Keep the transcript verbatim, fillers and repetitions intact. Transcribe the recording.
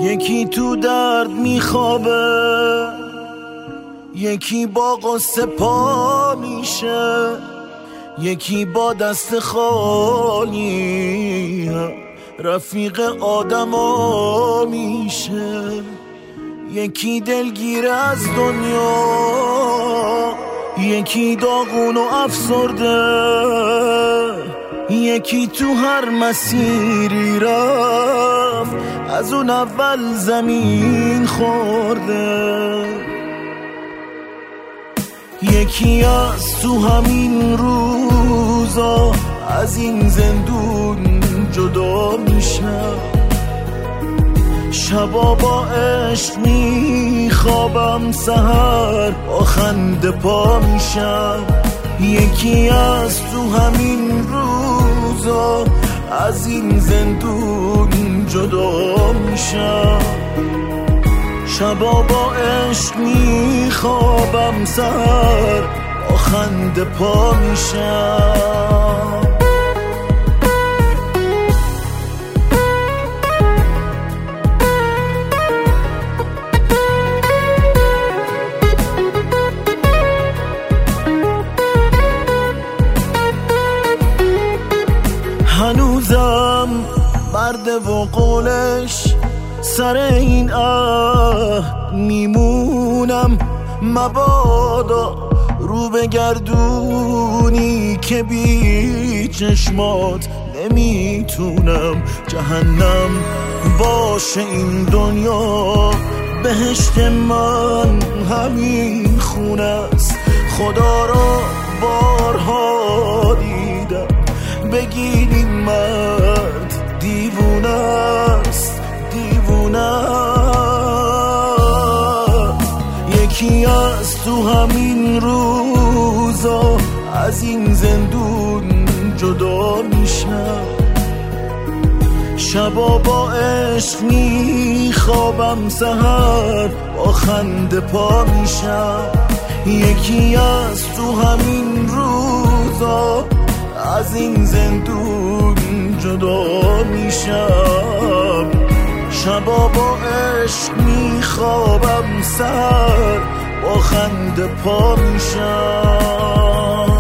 یکی تو درد میخوابه، یکی با قصه پا میشه، یکی با دست خالی رفیق آدما میشه. یکی دلگیر از دنیا، یکی داغون و افسرده، یکی تو هر مسیری رفت از اون اول زمین خورده. یکی از تو همین روزا از این زندون جدا میشه، شبا با عشق میخوابم، سحر با خنده پا میشم. یکی از تو همین روزا از این زندون جدا میشم، شبا با عشق میخوابم، سحر با خنده پا میشم. هنوزم برده و قولش سر این اه میمونم، مبادا رو بگردونی که بی چشمات نمیتونم. جهنم باشه این دنیا، بهشت من همین خونه است. خدا را بارها دیدم، بگین این مرد دیوونه است، دیوونه. یکی از تو همین روزا از این زندون جدا میشم، شبا با عشق میخوابم، سحر با خنده پا میشم. یکی از تو همین روزا از این زندون جدا میشم، شبا با عشق میخوابم، سحر با خنده پا میشم.